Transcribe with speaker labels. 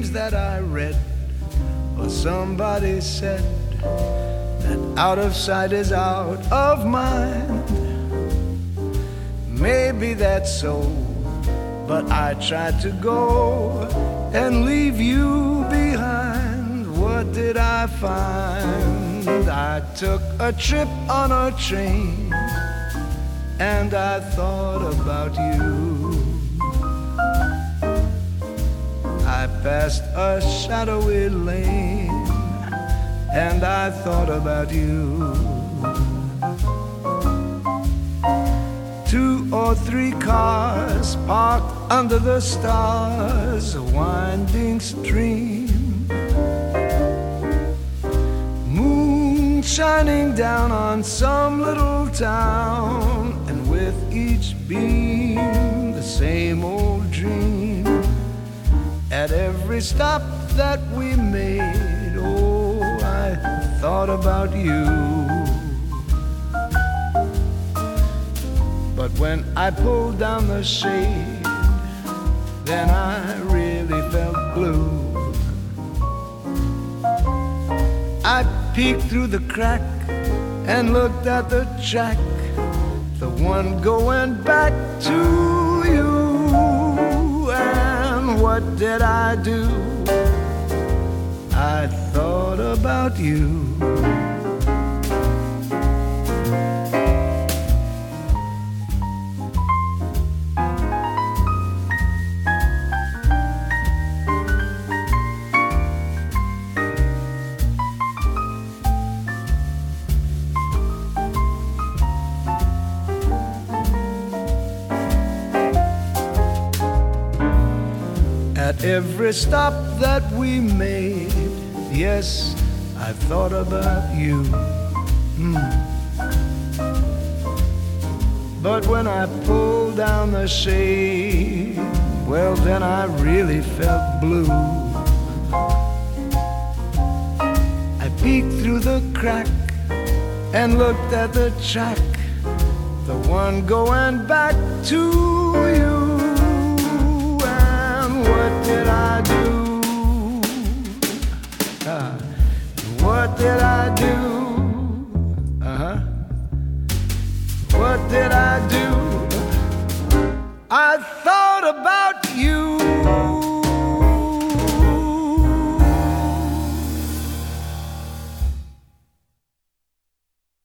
Speaker 1: dreams that I read, or somebody said that out of sight is out of mind. Maybe that's so, but I tried to go and leave you behind. What did I find? I took a trip on a train, and I thought about you. I passed a shadowy lane, and I thought about you. 2 or 3 cars parked under the stars, a winding stream, moon shining down on some little town, and with each beam the same old dream. At every stop that we made, oh, I thought about you. But when I pulled down the shade, then I really felt blue. I peeked through the crack and looked at the track, the one going back to you. And what did I do? I thought about you. At every stop that we made, yes, I thought about you. But when I pulled down the shade, well, then I really felt blue. I peeked through the crack and looked at the track, the one going back to you. What did I do? What did I do? What did I do? I thought about you.